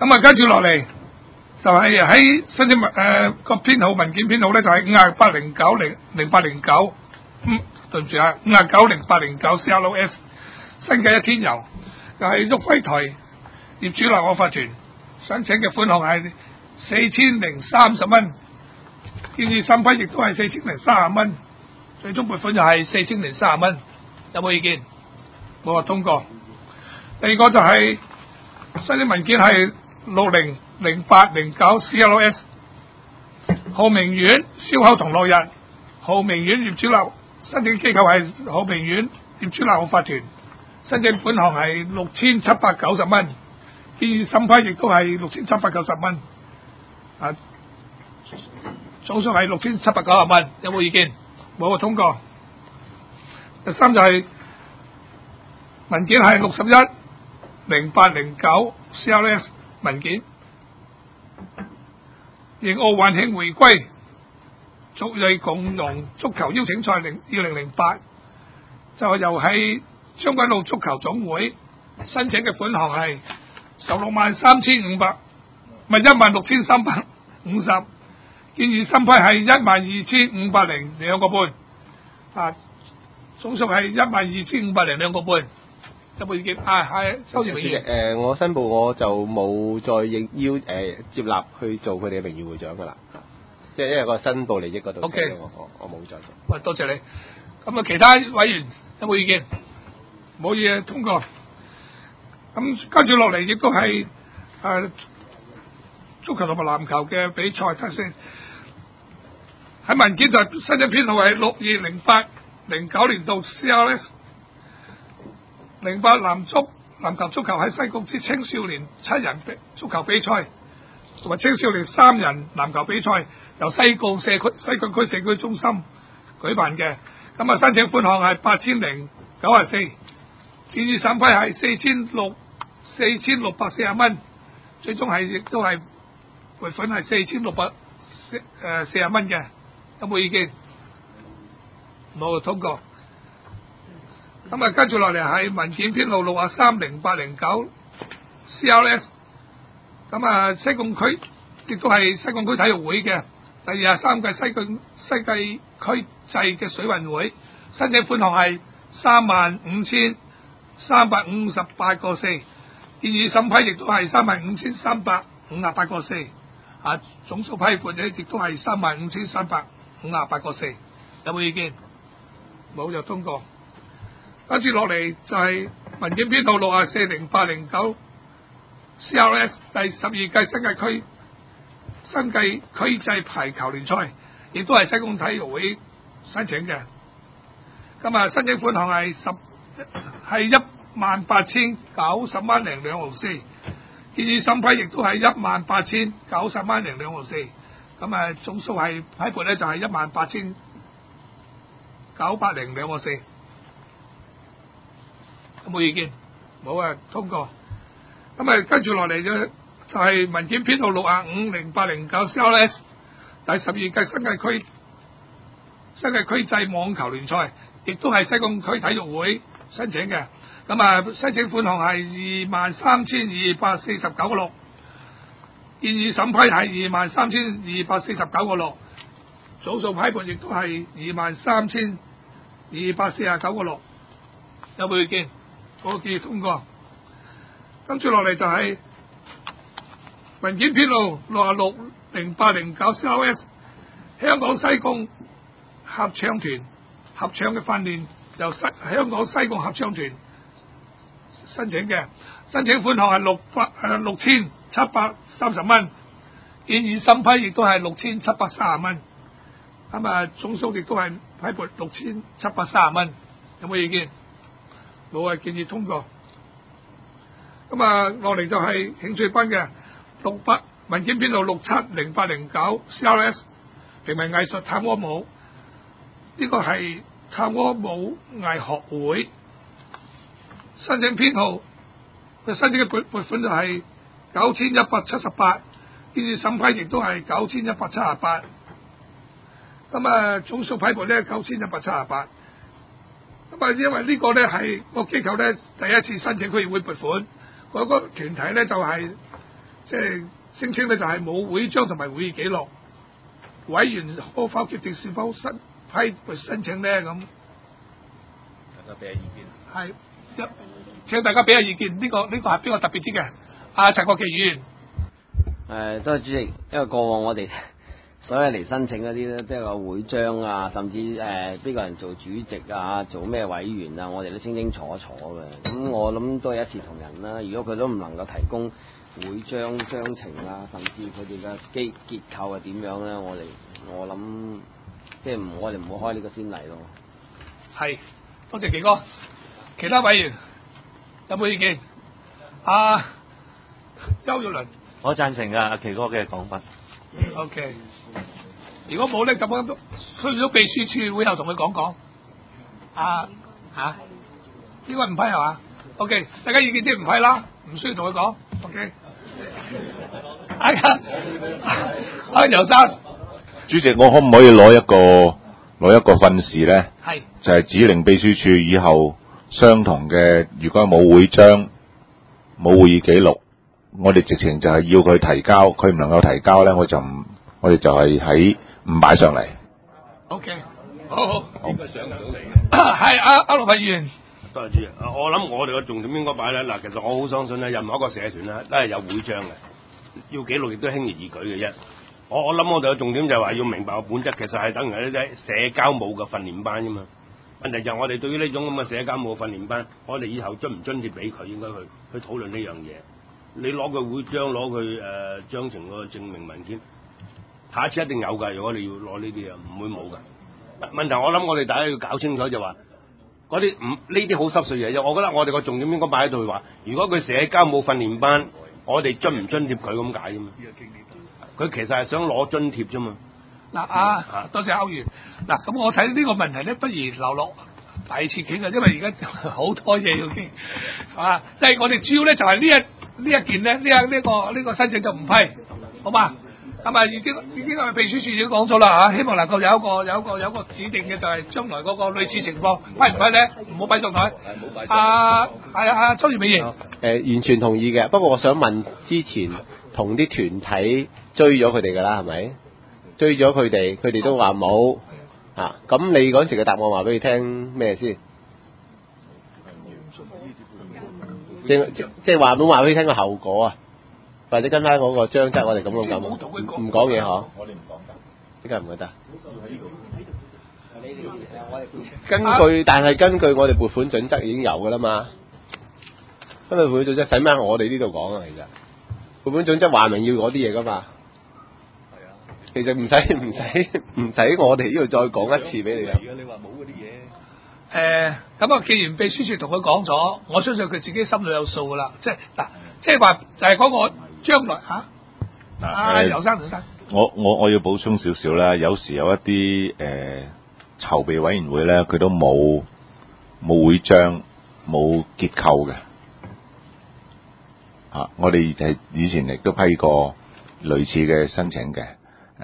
咁啊，跟住落嚟就係喺申請個編號文件編號咧，就係58090809，對唔住啊，590809 CLS 新界一天遊，就係旭輝台業主立案法團申請嘅款項係4030蚊，建議審批亦都係4030蚊，最終撥款就係4030蚊，有冇意見？冇話通過。第二個就係申請文件係600809 CLS 浩明苑燒烤同樂日，浩明苑業主立申請機構係浩明苑業主立案法團，申請款項係6790蚊，建議審批亦都係6790蚊，總數係6790蚊，有冇意見？冇話通過。第三就係文件係610809 CLS 文件，迎奧運慶回歸族裔共融足球邀請賽2008，就係由喺將軍澳足球總會申請嘅款項係163,350，唔係16350，建議審批係12502個半，總數係12502個半。有冇意見？係收住名譽。 我申報我就冇再接納去做佢哋嘅名譽會長噶啦，即係因為個申報利益嗰度。 OK， 我冇再做。 喂，多謝你。咁啊，其他委員有冇意見？冇嘢通過。咁跟住落嚟亦都係足球同埋籃球嘅比賽，睇先。喺文件就申請編號係620809年度 CLS 08籃球足球喺西貢之青少年7人足球比賽同埋青少年3人籃球比賽，由西貢區社區中心舉辦嘅。咁啊，申請款項係8094，建議審批係4640蚊，最終係亦都係撥款係4640蚊嘅。有冇意見？冇，通過。咁啊，跟住落嚟係文件編號630809 CLS， 咁啊，西貢區亦都係西貢區體育會嘅第23屆西區際嘅水運會，申請款項係35,358個4，建議審批亦都係35,358個4，總數批撥咧亦都係35,358個4，有冇意見？冇，就通過。跟住落嚟就係文件編號640809 CLS 第12屆新界區際排球聯賽，亦都係西貢體育會申請嘅。咁啊，申請款項係18090蚊零2毫4，建議審批亦都係18090蚊零2毫4。咁啊，總數係批撥咧就係18900零2毫4。有冇意見？冇啊，通過。咁啊，跟住落嚟嘅就係文件編號650809 CLS 第12屆新界區際網球聯賽，亦都係西貢區體育會申請嘅。咁啊，申請款項係23,249個6，建議審批係23,249個6，總數批撥亦都係23,249個6。有冇意見？我建議通過。跟住落嚟就係文件編號660809 CLS 香港西貢合唱團合唱嘅訓練，由香港西貢合唱團申請嘅，申請款項係6730蚊，建議審批亦都係6730蚊。咁啊，總數亦都係批撥6730蚊。有冇意見？冇啊，建議通過。咁啊，落嚟就係興趣班嘅文件編號670809 CLS 平民藝術探戈舞，呢個係探戈舞藝學會申請編號，佢申請嘅撥款就係9178，建議審批亦都係9178。咁啊，總數批撥咧9178。咁啊，因為呢個咧係個機構咧第一次申請區議會撥款，嗰個團體咧就係即係聲稱咧就係冇會章同埋會議記錄，委員可否決定是否批申請咧？咁大家俾下意見。 係請大家俾下意見。呢個係邊個特別啲嘅？阿陳國基議員。 多謝主席，因為過往我哋所有嚟申請嗰啲咧，即係個會章啊，甚至邊個人做主席啊，做咩委員啊，我哋都清清楚楚嘅。咁我諗都係一視同仁啦。如果佢都唔能夠提供會章章程啊，甚至佢哋嘅結構係點樣咧，我諗即係我哋唔好開呢個先例咯。 係，多謝奇哥。其他委員有冇意見？邱耀倫。 我贊成阿奇哥嘅講法。 OK。如果冇咧，咁樣都需要秘書處會後同佢講。應該唔批係嘛 ？OK， 大家意見即係唔批啦，唔需要同佢講。OK。游生。 主席，我可唔可以攞一個訓示咧？ 係。 就係指令秘書處以後相同嘅，如果冇會章、冇會議記錄。我哋直情就係要佢提交，佢唔能夠提交咧，我哋就係唔擺上嚟。 OK， 好。應該上唔到嚟嘅。係阿陸委員。 多謝主席。我諗我哋個重點應該擺咧嗱，其實我好相信咧，任何一個社團咧都係有會章嘅，要記錄亦都輕而易舉嘅啫。我諗我哋嘅重點就係話要明白個本質，其實係等於一啲社交舞嘅訓練班啫嘛。問題就係我哋對於呢種咁嘅社交舞嘅訓練班，我哋以後津唔津貼俾佢，應該去討論呢樣嘢。你攞佢會章，攞佢章程嗰個證明文件，下一次一定有㗎。如果你要攞呢啲啊，唔會冇㗎。問題我諗我哋大家要搞清楚就話，嗰啲呢啲好濕碎嘢啫。我覺得我哋個重點應該擺喺度話，如果佢社交舞訓練班，我哋津唔津貼佢咁解啫嘛。佢其實係想攞津貼啫嘛。 嗱多謝歐元。嗱咁我睇呢個問題咧，不如留落第二次傾嘅，因為而家好多嘢要傾即係我哋主要咧就係呢一件咧，呢個申請就唔批，好嘛？咁啊已經係秘書處已經講咗啦希望能夠有一個指定嘅，就係將來嗰個類似情況批唔批咧？唔好擺上台。係周月美盈。 完全同意嘅，不過我想問，之前同啲團體追咗佢哋㗎啦，係咪？追咗佢哋都話冇咁你嗰時嘅答案話俾你聽咩先？即係話俾你聽個後果啊，或者跟翻嗰個章則，我哋咁唔講嘢嗬？我哋唔講㗎，點解唔覺得？根據我哋撥款準則已經有㗎啦嘛。根據撥款準則使咩我哋呢度講啊？其實撥款準則話明要嗰啲嘢㗎嘛。係啊。其實唔使我哋呢度再講一次俾你啊。而家你話冇嗰啲嘢。 咁既然秘書處同佢講咗，我相信佢自己心裏有數噶啦。即係話就係嗰個將來游生。 我要補充少少啦。有時有一啲籌備委員會咧，佢都冇會章、冇結構嘅。我哋係以前亦都批過類似嘅申請嘅。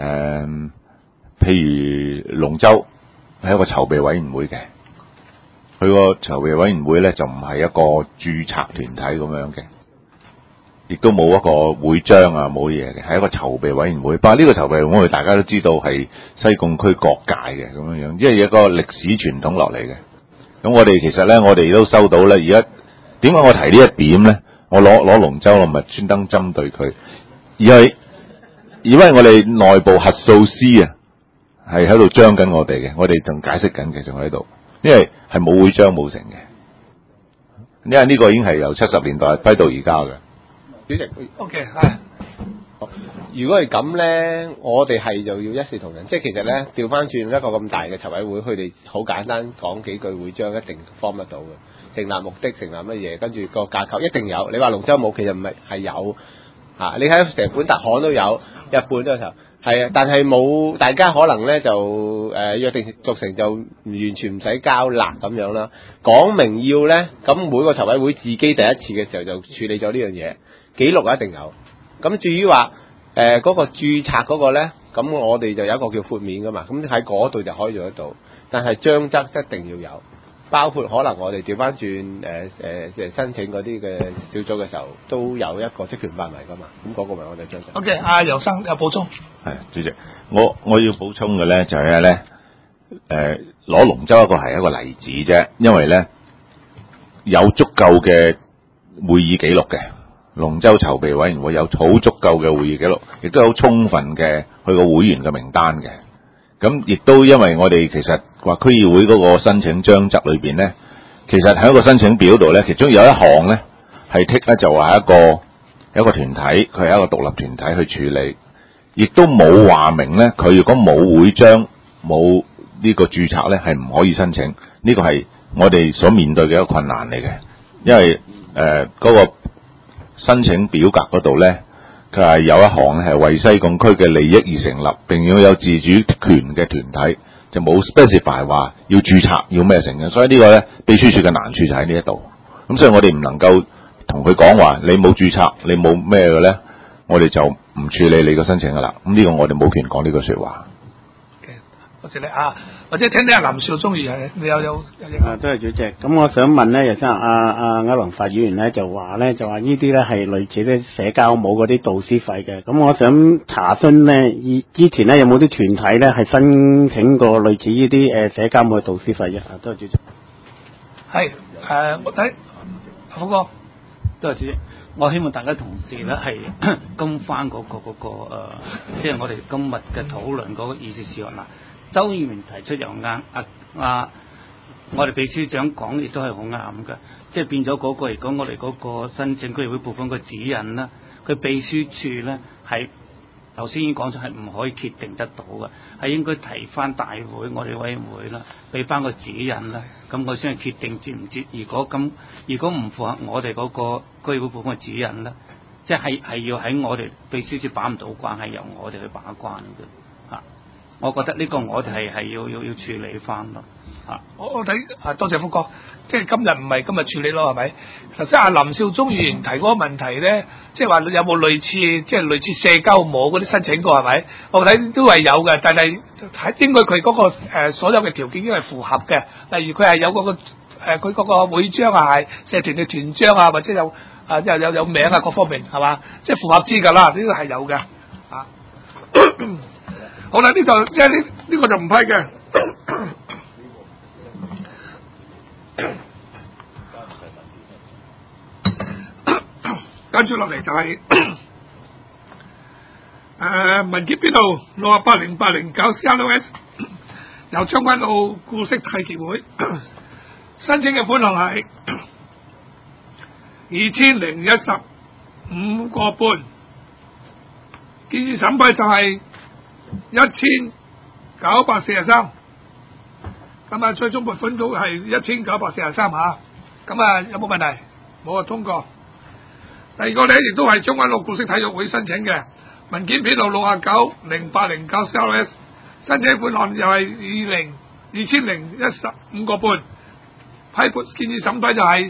譬如龍舟係一個籌備委員會嘅。佢個籌備委員會咧就唔係一個註冊團體咁樣嘅，亦都冇一個會章冇嘢嘅，係一個籌備委員會。不過呢個籌備委員會大家都知道係西貢區各界嘅咁樣，因為一個歷史傳統落嚟嘅。咁我哋其實咧，我哋都收到咧。而家點解我提呢一點咧？我攞龍舟，我唔係專登針對佢，而係因為我哋內部核數師係喺度將緊我哋嘅，我哋仲解釋緊嘅，仲喺度。因為係冇會章冇成嘅，因為呢個已經係由70年代批到而家嘅。主席 ，OK 係。 如果係咁咧，我哋係就要一視同仁，即係其實咧調翻轉一個咁大嘅籌委會，佢哋好簡單講幾句會章，一定 form 得到嘅。成立目的，成立乜嘢，跟住個架構一定有。你話龍舟冇，其實唔係有你睇成本特刊都有，日本都有。係啊，但係冇大家可能咧就約定俗成就完全唔使交納咁樣啦。講明要咧，咁每個籌委會自己第一次嘅時候就處理咗呢樣嘢，記錄一定有。咁至於話嗰個註冊嗰個咧，咁我哋就有一個叫豁免噶嘛，咁喺嗰度就可以做得到。但係章則一定要有， 包括可能我哋調翻轉申請嗰啲嘅小組嘅時候，都有一個職權範圍噶嘛。咁嗰個咪我哋將。 OK， 阿楊生有補充。 係主席，我要補充嘅咧就係咧，攞龍舟一個係一個例子啫，因為咧有足夠嘅會議記錄嘅。龍舟籌備委員會有好足夠嘅會議記錄，亦都有充分嘅佢個會員嘅名單嘅。咁亦都因為我哋其實話區議會嗰個申請章則裏邊咧，其實喺一個申請表度咧，其中有一項咧係剔咧就話一個團體，佢係一個獨立團體去處理，亦都冇話明咧，佢如果冇會章冇呢個註冊咧，係唔可以申請。呢個係我哋所面對嘅一個困難嚟嘅，因為嗰個申請表格嗰度咧，佢係有一項咧係為西貢區嘅利益而成立，並要有自主權嘅團體，就冇 specify 話要註冊要咩成嘅，所以呢個咧秘書處嘅難處就喺呢一度。咁所以我哋唔能夠同佢講話你冇註冊，你冇咩嘅咧，我哋就唔處理你個申請噶啦。咁呢個我哋冇權講呢句說話。 多謝你啊，或者聽聽阿林少忠議員，你有多謝主席。咁我想問咧，就先阿歐陽發議員咧就話呢啲咧係類似啲社交舞嗰啲導師費嘅。咁我想查詢咧，之前咧有冇啲團體咧係申請過類似呢啲社交舞嘅導師費啫？多謝主席。 係我睇好哥。 多謝主席。我希望大家同事咧係跟翻嗰個即係我哋今日嘅討論嗰個議事事項嗱。周議員提出又啱，我哋秘書長講亦都係好啱嘅，即係變咗嗰個嚟講，我哋嗰個申請區議會部分個指引啦，佢秘書處咧係頭先已經講咗係唔可以決定得到嘅，係應該提翻大會我哋委員會啦，俾翻個指引啦，咁我先係決定接唔接。如果唔符合我哋嗰個區議會部分嘅指引咧，即係要喺我哋秘書處把唔到關，係由我哋去把關嘅嚇。我覺得呢個我哋係要處理翻咯嚇。 我睇多謝福哥，即係今日唔係今日處理咯，係咪？頭先阿林少忠議員提嗰個問題咧，即係話有冇類似社交舞嗰啲申請過係咪？我睇都係有嘅，但係應該佢嗰個所有嘅條件應該係符合嘅。例如佢係有嗰個佢嗰個會章啊，係社團嘅團章啊，或者有名啊，各方面係嘛？即係符合資格啦，呢個係有嘅啊。好啦，呢就即係呢個就唔批嘅。跟住落嚟就係文件編號680809 CLS 由將軍澳顧惜體協會申請嘅款項係2015個半，建議審批就係1943，咁啊最終撥款都係1943嚇，咁啊有冇問題？冇啊，通過。第二個咧亦都係將軍澳顧惜體育會申請嘅文件編號690809 CLS， 申請款項又係2015個半，批撥建議審批就係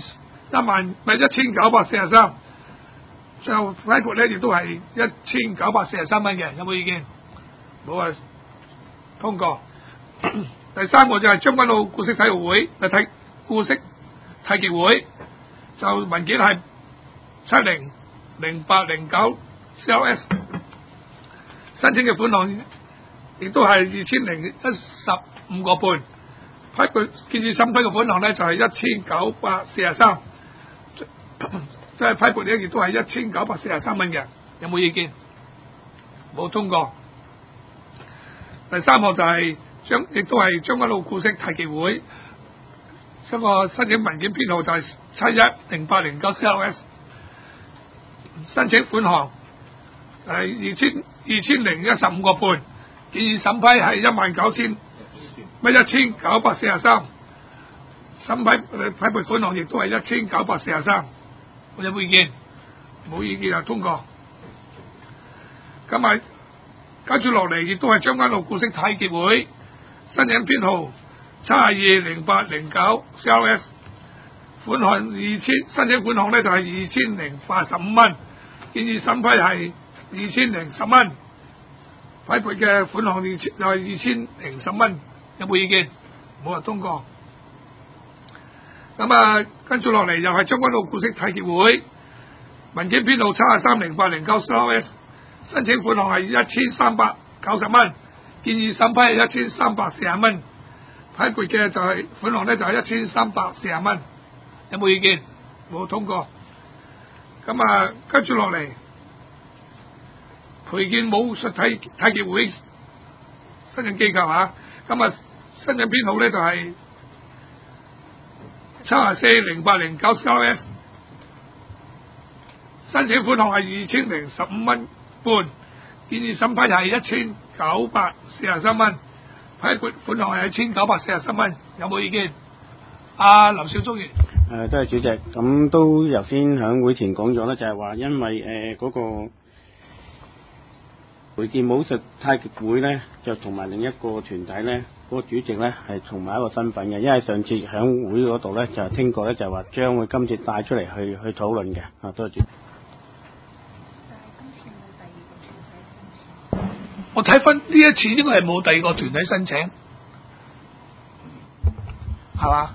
1943，最後批撥咧亦都係1943蚊嘅，有冇意見？冇啊，通過。第三個就係將軍澳顧惜體育會顧惜體協會，就文件係700809 CLS， 申請嘅款項亦都係2015個半，批撥建議審批嘅款項咧就係1943，即係批撥咧亦都係1943蚊嘅，有冇意見？冇，通過。第三項就係亦都係將軍澳顧惜體協會，嗰個申請文件編號就係710809 CLS， 申請款項係2015個半，建議審批係1943，審批撥款項亦都係1943，有冇意見？冇意見就通過。咁啊跟住落嚟亦都係將軍澳顧惜體協會申請編號720809 CLS， 款項申請款項咧就係2085蚊，建議審批係2010蚊，批撥嘅款項就係2010蚊，有冇意見？冇啊，通過。 咁啊，跟住落嚟又係將軍澳古蹟體協會文件編號730809SLS，申請款項係1390蚊，建議審批係1340蚊，批撥嘅就係款項咧就係1340蚊，有冇意見？冇通過。咁啊，跟住落嚟培健武術體協會申請機構嚇，咁啊申請編號咧就係740809SLS，申請款項係2015蚊半，建議審批係1943蚊，批撥款項係1943蚊，有冇意見？阿劉少忠員。 多謝主席。咁都頭先響會前講咗咧，就係話因為嗰個培健武術太極會咧，就同埋另一個團體咧，嗰個主席咧係同埋一個身份嘅。因為上次響會嗰度咧就聽過咧，就係話將會今次帶出嚟去討論嘅。多謝主席。 我睇翻呢一次應該係冇第二個團體申請，係嘛？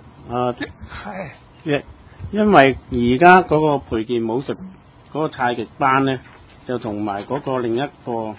係。 因為而家嗰個培健武術嗰個太極班咧，就同埋嗰個另一個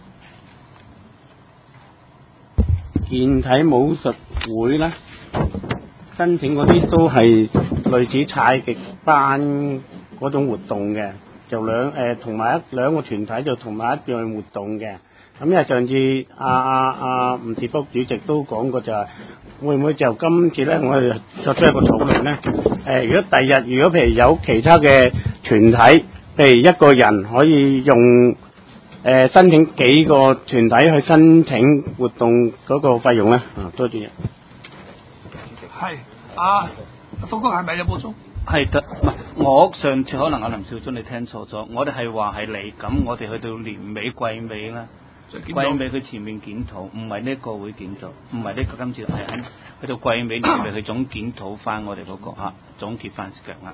健體武術會咧，申請嗰啲都係類似太極班嗰種活動嘅，就同埋兩個團體就同埋一樣活動嘅。咁因為上次吳志福主席都講過，就係會唔會就今次咧，我哋作出一個討論咧？如果第日如果譬如有其他嘅團體，譬如一個人可以用申請幾個團體去申請活動嗰個費用咧？多謝。 係福哥係咪有補充？ 係得，唔係我上次可能阿林少忠你聽錯咗，我哋係話係嚟緊，我哋去到年尾季尾啦。季尾佢前面檢討，唔係呢個會檢討，唔係呢個今次係喺去到季尾年尾佢總檢討翻我哋嗰個總結翻嘅額。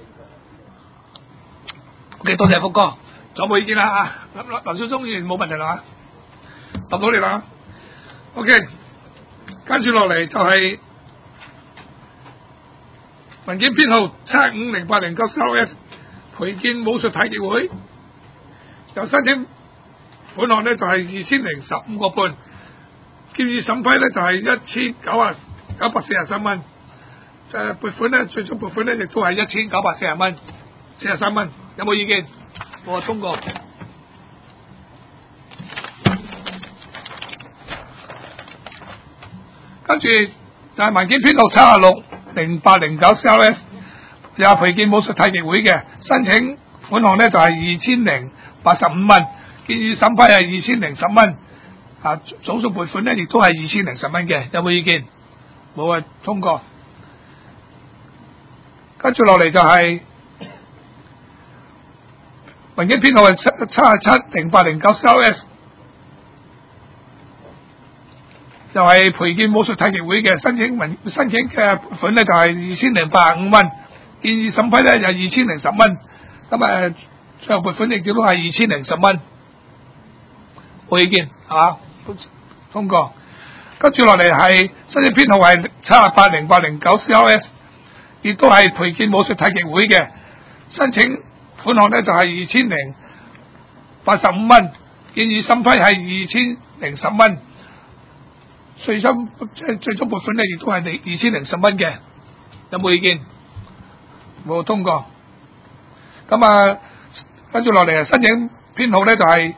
OK， 多謝福哥，仲有冇意見啦？劉少忠議員冇問題啦，答到你啦。OK， 跟住落嚟就係文件編號750809SLS培健武術體協會，有申請款項咧就係2015個半，建議審批咧就係1943蚊，撥款咧最終撥款咧亦都係1940蚊，43蚊，有冇意見？我通過。跟住就係文件編號760809SLS，又係培健武術體協會嘅，申請款項咧就係2085蚊。建議審批係2010蚊，總數撥款咧亦都係2010蚊嘅，有冇意見？冇啊，通過。跟住落嚟就係文件編號係770809SLS，就係培健武術體協會嘅，申請嘅撥款咧就係2085蚊，建議審批咧就2010蚊，咁最後撥款亦都係2010蚊。冇意見係嘛？通過。跟住落嚟係申請編號係780809SLS，亦都係培健武術體協會嘅，申請款項咧就係2085蚊，建議審批係2010蚊，最終撥款咧亦都係2010蚊嘅，有冇意見？冇，通過。咁跟住落嚟申請編號咧就係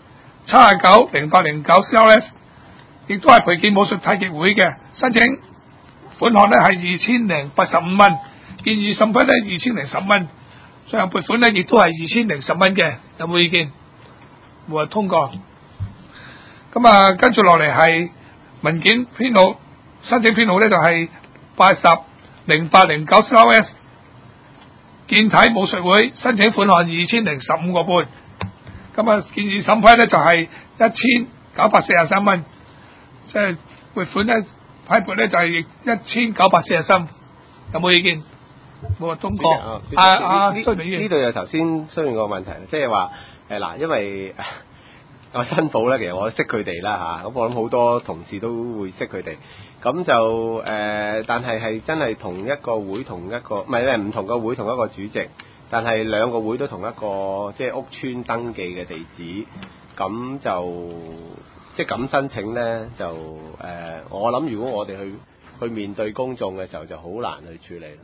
790809SLS，亦都係培健武術體協會嘅，申請款項咧係2085蚊，建議審批咧2010蚊，最後撥款咧亦都係2010蚊嘅，有冇意見？冇啊，通過。咁跟住落嚟係文件編號申請編號咧就係800809SLS，健體武術會，申請款項2015個半。建議審批咧就係1943蚊，即係撥款咧批撥咧就係1943，有冇意見？冇啊，通過。呢度有頭先出現個問題，即係話因為我新抱咧，其實我識佢哋啦嚇，咁我諗好多同事都會識佢哋。咁就但係真係同一個會同一個，唔係唔同個會同一個主席，但係兩個會都同一個即係屋邨登記嘅地址，咁就即係咁申請咧，就我諗如果我哋去面對公眾嘅時候，就好難去處理啦。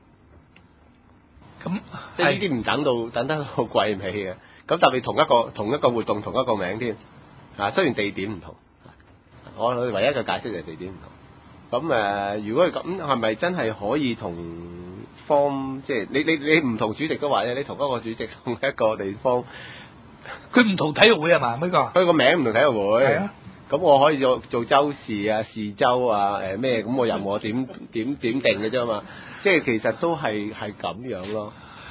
咁即係呢啲唔等得到季尾嘅，咁特別同一個活動同一個名添，雖然地點唔同，我唯一嘅解釋就係地點唔同。咁如果係咁，係咪真係可以同方即係你唔同主席都話咧，你同一個主席同一個地方， 佢唔同體育會係嘛？呢個佢個名唔同體育會。 係啊。 咁我可以做周氏啊、士周啊、咩咁，我任我點定嘅啫嘛。即係其實都係咁樣咯。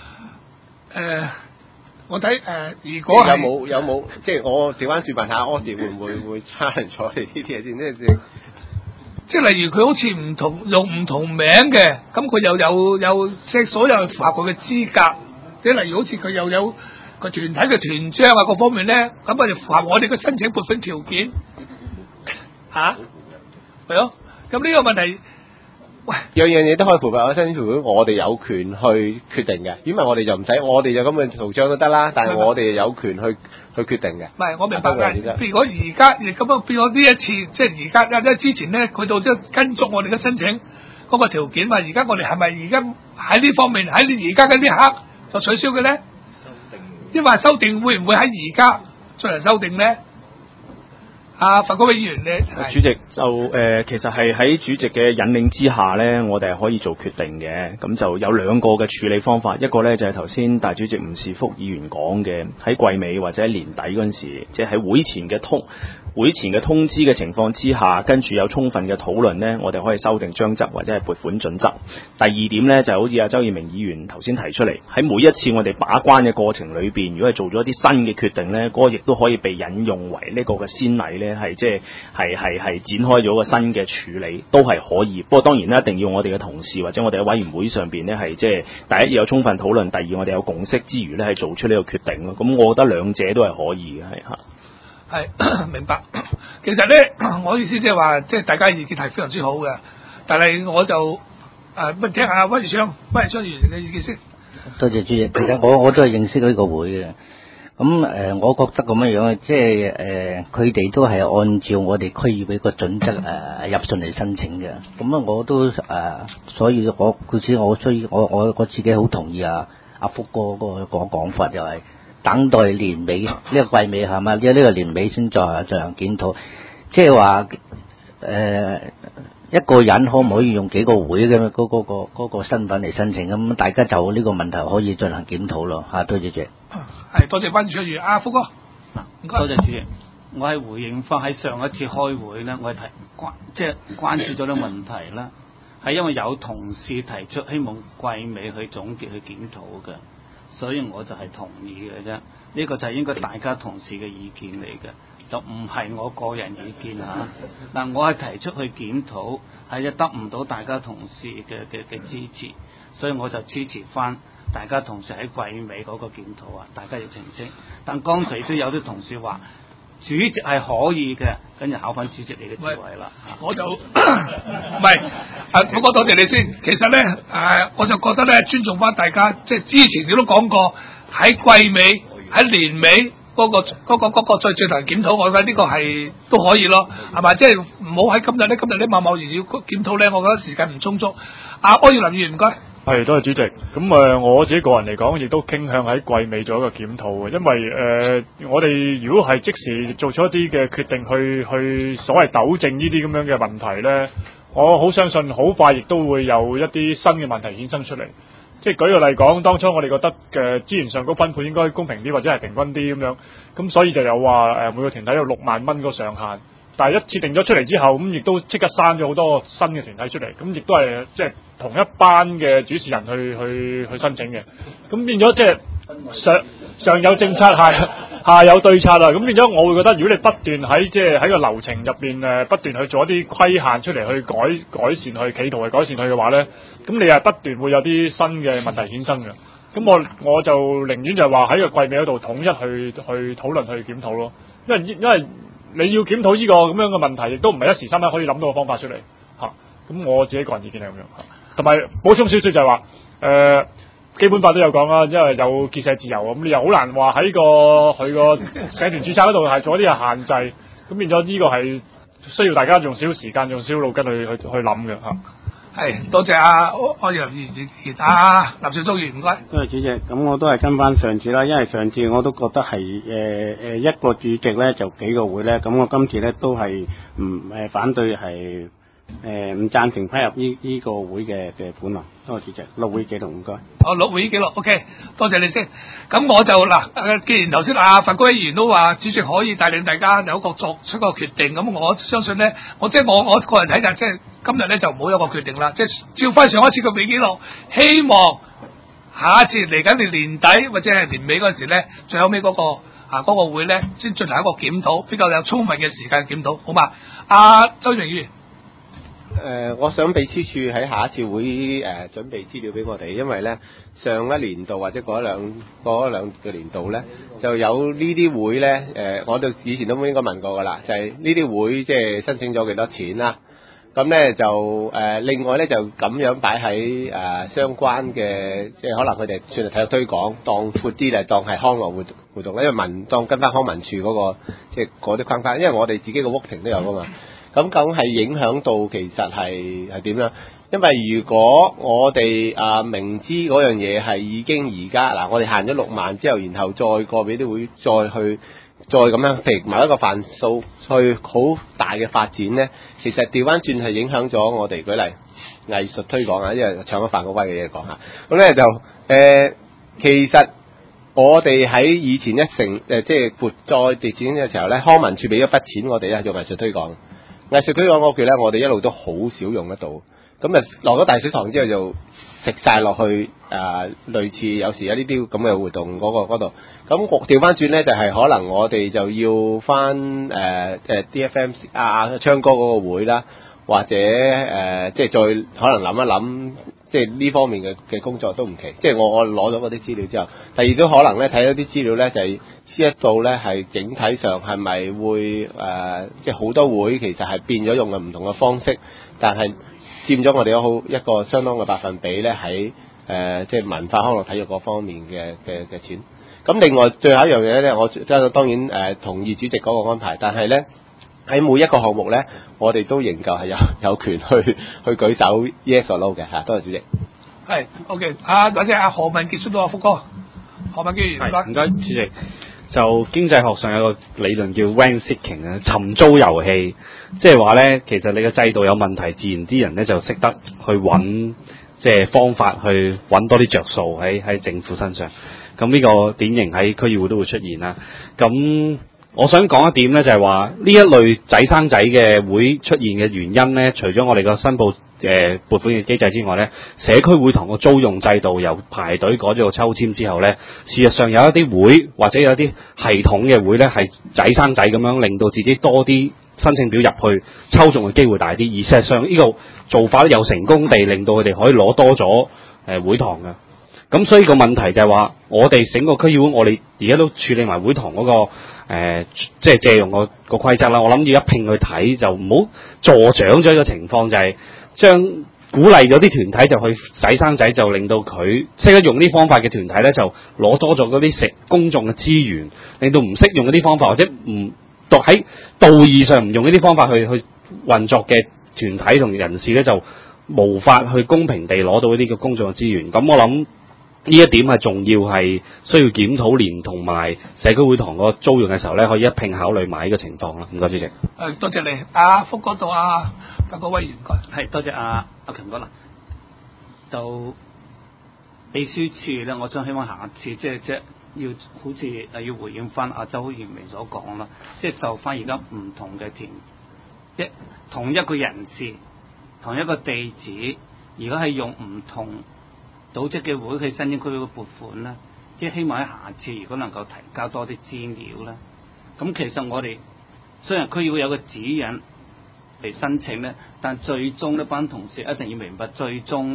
我睇如果係有冇即係我調翻轉問下柯士會唔會 challenge 我哋呢啲嘢先？ 即係例如佢好似用唔同名嘅，咁佢又有即係所有符合佢嘅資格。即係例如好似佢又有個團體嘅團章啊，各方面咧，咁啊就符合我哋嘅申請撥款條件嚇，係咯。咁呢個問題，喂，樣嘢都可以符合我申請條件，我哋有權去決定嘅。因為我哋就唔使，我哋就咁嘅圖章都得啦。但係我哋有權去決定嘅。 唔係，我明白嘅。譬如果而家咁樣變咗呢一次，即係而家之前咧，佢到即係跟足我哋嘅申請嗰個條件嘛。而家我哋係咪而家喺呢方面喺你而家嘅呢一刻就取消嘅咧？因為修訂會唔會喺而家進行修訂咧？范國偉議員主席就其實係喺主席嘅引領之下咧，我哋係可以做決定嘅。咁就有兩個嘅處理方法，一個咧就係頭先大主席吳士福議員講嘅，喺季尾或者喺年底嗰陣時，即係喺會前嘅通知嘅情況之下，跟住有充分嘅討論呢，我哋可以修訂章則或者係撥款準則。第二點呢，就好似阿周耀明議員頭先提出嚟，喺每一次我哋把關嘅過程裏邊，如果係做咗一啲新嘅決定呢，嗰個亦都可以被引用為呢個嘅先例呢，係即係展開咗個新嘅處理，都係可以。不過當然呢，一定要我哋嘅同事或者我哋喺委員會上邊呢，係即係第一要有充分討論，第二我哋有共識之餘呢，係做出呢個決定咯。咁我覺得兩者都係可以嘅，係嚇。 係明白，其實咧，我意思即係話，即係大家意見係非常之好嘅，但係我就聽下溫昌議員嘅意見先。 多謝主席，其實我都係認識呢個會嘅，咁我覺得咁樣樣，即係佢哋都係按照我哋區議會個準則入信嚟申請嘅，咁我都所以我自己好同意阿福哥個講法，就係等待年尾呢個季尾係嘛？呢個年尾先再進行檢討，即係話一個人可唔可以用幾個會嘅嗰個身份嚟申請？咁大家就呢個問題可以進行檢討咯嚇。多謝主席。 係多謝關注議員福哥。 多謝主席。我係回應翻喺上一次開會咧，我係關注咗啲問題啦，係因為有同事提出希望季尾去總結去檢討嘅。所以我就係同意嘅啫，呢個就係應該大家同事嘅意見嚟嘅，就唔係我個人意見嚇。嗱，我係提出去檢討，係得唔到大家同事嘅支持，所以我就支持翻大家同事喺季尾嗰個檢討啊，大家要澄清。但剛才都有啲同事話主席係可以嘅，跟住考翻主席你嘅智慧啦。 我就唔係，福哥多謝你先。其實咧，我就覺得咧，尊重翻大家，即係之前你都講過喺季尾、喺年尾嗰個再進行檢討，我覺得呢個係都可以咯，係咪？即係唔好喺今日咧貿貿然要檢討咧，我覺得時間唔充足。柯耀林議員唔該。 係，多謝主席。咁我自己個人嚟講，亦都傾向喺季尾做一個檢討嘅，因為我哋如果係即時做出一啲嘅決定去所謂糾正呢啲咁樣嘅問題咧，我好相信好快亦都會有一啲新嘅問題衍生出嚟。即係舉個例講，當初我哋覺得嘅資源上高分配應該公平啲或者係平均啲咁樣，咁所以就有話每個團體有6萬蚊個上限。但係一設定咗出嚟之後，咁亦都即刻生咗好多新嘅團體出嚟，咁亦都係即係同一班嘅主持人去申請嘅，咁變咗即係上有政策，下有對策啦。咁變咗，我會覺得如果你不斷喺個流程入邊不斷去做一啲規限出嚟去改善去企圖去改善佢嘅話咧，咁你係不斷會有啲新嘅問題衍生嘅。 咁我就寧願就係話喺個季尾嗰度統一去討論去檢討咯，因為你要檢討呢個咁樣嘅問題，亦都唔係一時三刻可以諗到個方法出嚟嚇。咁我自己個人意見係咁樣嚇，同埋補充少少就係話基本法都有講啦，因為有結社自由，咁你又好難話喺佢個社團註冊嗰度係做一啲嘅限制，咁變咗呢個係需要大家用少少時間、用少少腦筋去諗嘅嚇。 係，多謝柯耀林議員林少忠議員，唔該。 多謝主席，咁我都係跟翻上次啦，因為上次我都覺得係一個主席咧就幾個會咧，咁我今次咧都係唔反對係唔贊成批入呢個會嘅本來。多謝主席，錄會記錄唔該。 錄會記錄 OK， 多謝你先。咁我就嗱，既然頭先范國威議員都話主席可以帶領大家有一個作出個決定，咁我相信咧，我個人睇就即係今日咧就冇一個決定啦，即係照翻上一次嘅會記錄，希望下一次嚟緊年底或者係年尾嗰時咧，最後尾嗰個會咧先進行一個檢討，比較有充分嘅時間檢討，好嘛？周永議員。 我想秘書處喺下一次會準備資料俾我哋，因為咧上一年度或者嗰兩個年度咧就有呢啲會咧我哋以前都應該問過噶啦，就係呢啲會即係申請咗幾多錢啦。咁咧就另外咧就咁樣擺喺相關嘅，即係可能佢哋算係體育推廣，當闊啲嚟當係康樂活動，因為當跟翻康文署嗰個即係嗰啲框框，因為我哋自己個 voting 都有噶嘛。咁究竟係影響到其實係點樣？因為如果我哋明知嗰樣嘢係已經而家嗱，我哋限咗6萬之後，然後再個別啲會再咁樣，譬如某一個範數去好大嘅發展咧，其實調翻轉係影響咗我哋舉例藝術推廣啊，因為搶咗范國威嘅嘢講下。咁咧就其實我哋喺以前即係撥再值錢嘅時候咧，康文署俾咗筆錢我哋咧做藝術推廣。藝術推廣嗰橛咧，我哋一路都好少用得到，咁啊落咗大水塘之後就食晒落去類似有時有呢啲咁嘅活動嗰度，咁調翻轉咧就係可能我哋就要翻DFM 昌哥嗰個會啦，或者即係再可能諗一諗，即係呢方面嘅工作都唔奇。即係我攞咗嗰啲資料之後，第二都可能咧睇咗啲資料咧就係知道咧係整體上係咪會即係好多會其實係變咗用嘅唔同嘅方式，但係佔咗我哋一個相當嘅百分比咧喺即係文化康樂體育嗰方面嘅錢。咁另外最後一樣嘢咧，我即係當然同意主席嗰個安排，但係咧喺每一個項目咧，我哋都仍舊係有權去舉手 yes or no 嘅嚇。多謝主席。 係 OK，或者何文傑叔到福哥，何文傑唔該主席。就經濟學上有個理論叫 rent seeking 啊，尋租遊戲，即係話咧，其實你嘅制度有問題，自然啲人咧就識得去揾即係方法去揾多啲着數喺政府身上。咁呢個典型喺區議會都會出現啦。咁我想講一點咧，就係話呢一類仔生仔嘅會出現嘅原因咧，除咗我哋個申報撥款嘅機制之外咧，社區會堂個租用制度由排隊改咗個抽籤之後咧，事實上有一啲會或者有一啲系統嘅會咧係仔生仔咁樣，令到自己多啲申請表入去抽中嘅機會大啲，而事實上呢個做法咧又成功地令到佢哋可以攞多咗會堂嘅。咁所以個問題就係話，我哋整個區議會，我哋而家都處理埋會堂嗰個即係借用個規則啦。我諗要一併去睇，就唔好助長咗一個情況，就係將鼓勵咗啲團體就去仔生仔，就令到佢識得用呢方法嘅團體咧，就攞多咗嗰啲公眾嘅資源，令到唔識用嗰啲方法或者唔喺道義上唔用呢啲方法去運作嘅團體同人士咧，就無法去公平地攞到呢啲嘅公眾嘅資源。咁我諗呢一點係重要，係需要檢討，連同埋社區會堂個租用嘅時候咧，可以一併考慮埋呢個情況啦。唔該，主席。 多謝你。福哥到范國威議員講。 係多謝阿強哥啦。就秘書處咧，我想希望下次即要好似要回應翻阿周議員所講啦，即係就翻而家唔同嘅團，同一個人士、同一個地址，而家係用唔同組織嘅會去申請區嘅撥款啦，即係希望喺下次如果能夠提交多啲資料啦。咁其實我哋雖然區議會有個指引嚟申請咧，但最終呢班同事一定要明白，最終咧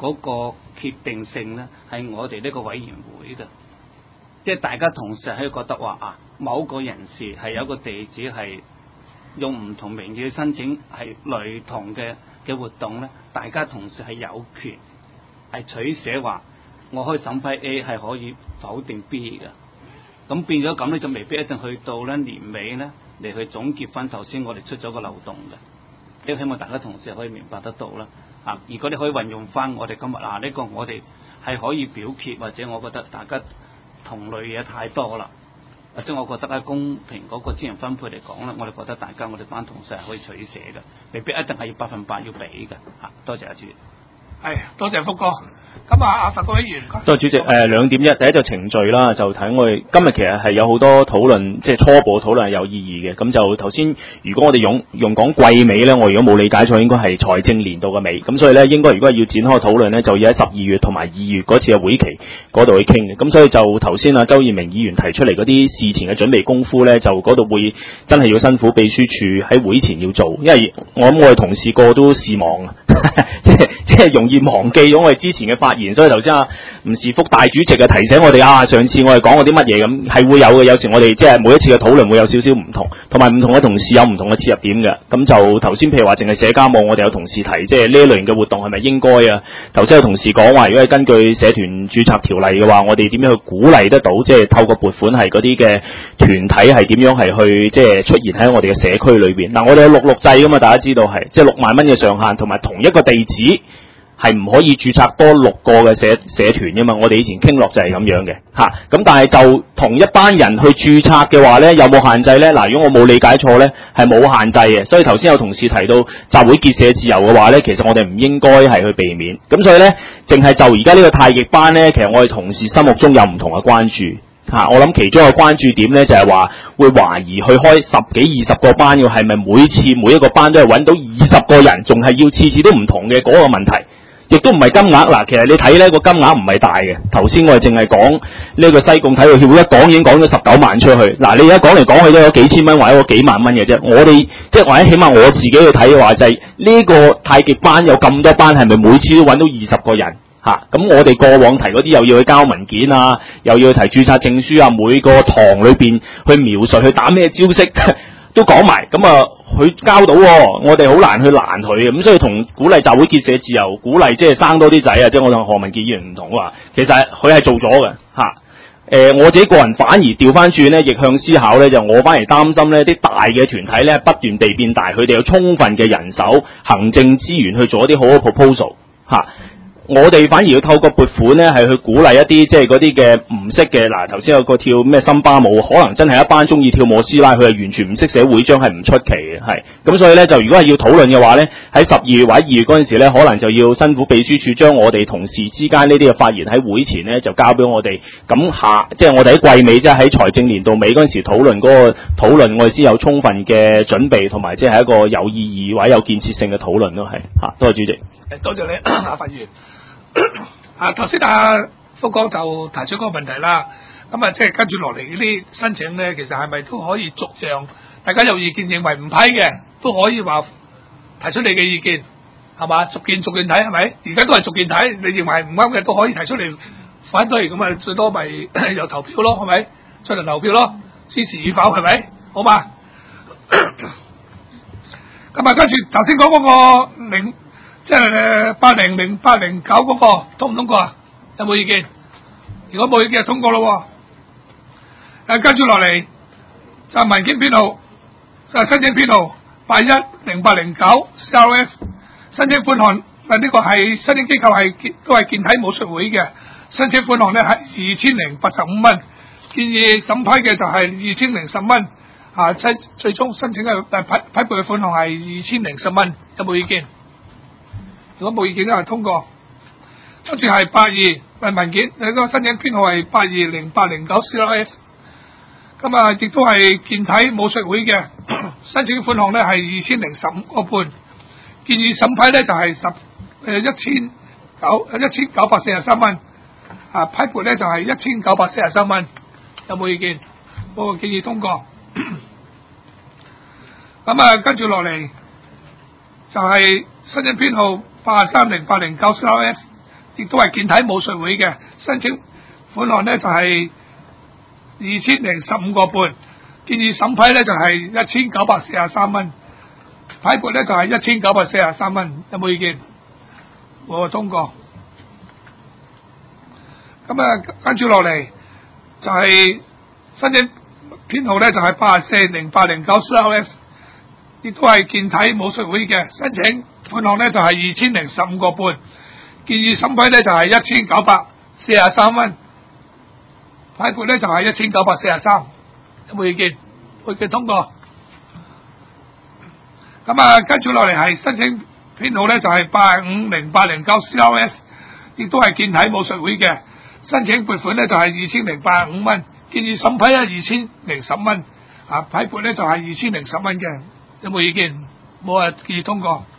嗰個決定性咧係我哋呢個委員會嘅，即係大家同時喺度覺得話啊，某個人士係有個地址係用唔同名義去申請係類同嘅活動咧，大家同時係有權係取捨話，我可以審批 A 係可以否定 B 嘅，咁變咗咁咧就未必一定去到咧年尾咧嚟去總結翻頭先我哋出咗個漏洞嘅，亦希望大家同事可以明白得到啦。啊，如果你可以運用翻我哋今日呢個我哋係可以表決，或者我覺得大家同類嘢太多啦，或者我覺得喺公平嗰個資源分配嚟講咧，我哋覺得大家我哋班同事係可以取捨嘅，未必一定係要100%要俾嘅。多謝阿主席。 係，多謝福哥。咁阿佛哥委員， 多謝主席。兩點一，第一就程序啦，就睇我哋今日其實係有好多討論，即係初步討論係有意義嘅。咁就頭先，如果我哋用講季尾咧，我如果冇理解錯，應該係財政年度嘅尾。咁所以咧，應該如果係要展開討論咧，就要喺12月同埋2月嗰次嘅會期嗰度去傾嘅。咁所以就頭先周燕明議員提出嚟嗰啲事前嘅準備功夫咧，就嗰度會真係要辛苦秘書處喺會前要做，因為我諗我哋同事個個都事忙啊，即係容易忘記咗我哋之前嘅發言，所以頭先吳士福大主席提醒我哋上次我哋講過啲乜嘢咁，係會有嘅。有時我哋即係每一次嘅討論會有少少唔同，同埋唔同嘅同事有唔同嘅切入點嘅。咁就頭先譬如話淨係社交網，我哋有同事提，即係呢一類型嘅活動係咪應該啊？頭先有同事講話，如果係根據社團註冊條例嘅話，我哋點樣去鼓勵得到，即係透過撥款係嗰啲嘅團體係點樣係去即係出現喺我哋嘅社區裏邊。嗱，我哋有66制噶嘛，大家知道係即係6萬蚊嘅上限，同埋同一個地址係唔可以註冊多6個嘅社團噶嘛？我哋以前傾落就係咁樣嘅嚇。咁但係就同一班人去註冊嘅話咧，有冇限制咧？嗱，如果我冇理解錯咧，係冇限制嘅。所以頭先有同事提到集會結社自由嘅話咧，其實我哋唔應該係去避免。咁所以咧，淨係就而家呢個太極班咧，其實我哋同事心目中有唔同嘅關注嚇。我諗其中一個關注點咧，就係話會懷疑去開10幾20個班，要係咪每次每一個班都係揾到20個人，仲係要次次都唔同嘅嗰個問題。亦都唔係金額嗱，其實你睇呢個金額唔係大嘅。頭先我哋淨係講呢個西貢體育協會一講已經講咗19萬出去。嗱，你而家講嚟講去都有幾千蚊或者有幾萬蚊嘅啫。我哋即係或者起碼我自己去睇嘅話，就係呢個太極班有咁多班，係咪每次都揾到20個人嚇？咁我哋過往提嗰啲又要去交文件啊，又要去提註冊證書啊，每個堂裏邊去描述去打咩招式都講埋，咁佢交到我哋好難去攔佢，咁所以同鼓勵集會結社自由，鼓勵即係生多啲仔啊，即係我同何文傑議員唔同話，其實佢係做咗嘅嚇。我自己個人反而調翻轉咧，逆向思考咧，就我反而擔心咧，啲大嘅團體咧不斷地變大，佢哋有充分嘅人手、行政資源去做一啲好嘅 proposal 嚇。我哋反而要透過撥款咧，係去鼓勵一啲即係嗰啲嘅唔識嘅。嗱，頭先有個跳咩森巴舞，可能真係一班中意跳摩斯拉，佢係完全唔識寫會章，係唔出奇嘅，係。咁所以咧，就如果係要討論嘅話咧，喺12月或者2月嗰陣時咧，可能就要辛苦秘書處將我哋同事之間呢啲嘅發言喺會前咧，就交俾我哋。咁即係我哋喺季尾，即係喺財政年度尾嗰陣時討論嗰個討論，我哋先有充分嘅準備，同埋即係一個有意義或者有建設性嘅討論咯，係嚇。多謝主席。 多謝你，阿發議員。頭先福哥就提出嗰個問題啦，咁即係跟住落嚟呢啲申請咧，其實係咪都可以逐樣？大家有意見認為唔批嘅，都可以話提出你嘅意見，係嘛？逐件睇係咪？而家都係逐件睇，你認為唔啱嘅都可以提出嚟反對，咁最多咪又投票咯，係咪？出嚟投票咯，支持與否係咪？好嘛？咁跟住頭先講嗰個即係800、809嗰個通唔通過啊？有冇意見？如果冇意見就通過咯。跟住落嚟就文件編號，申請編號810809 CRS 申請款項，呢個係申請機構都係健體武術會嘅，申請款項咧係2085蚊，建議審批嘅就係2010蚊。最終申請嘅批撥嘅款項係2010蚊，有冇意見？如果冇意見，都係通過。跟住係82文件，你個申請編號係820809 CRS， 咁亦都係健體武術會嘅，申請款項咧係2015個半，建議審批咧就係1943蚊，批撥咧就係1943蚊，有冇意見？我建議通過。跟住落嚟就係申請編號830809 CRS 亦都係健體武術會嘅，申請款項呢就係2015個半，建議審批呢就係1943蚊，牌撥呢就係1943蚊，有冇意見？冇通過。咁啊，跟住落嚟就係申請編號呢就係840809 CLS， 亦都係健體武術會嘅，申請款項呢就係2015個半，建議審批呢就係1943蚊，牌撥呢就係1943，有冇意見？冇意見通過。咁啊，跟住落嚟係申請編號呢就係850809 CLS， 亦都係健體武術會嘅，申請撥款呢就係2085蚊，建議審批2010蚊，牌撥呢就係2010蚊嘅，有冇意見？冇啊，建議通過。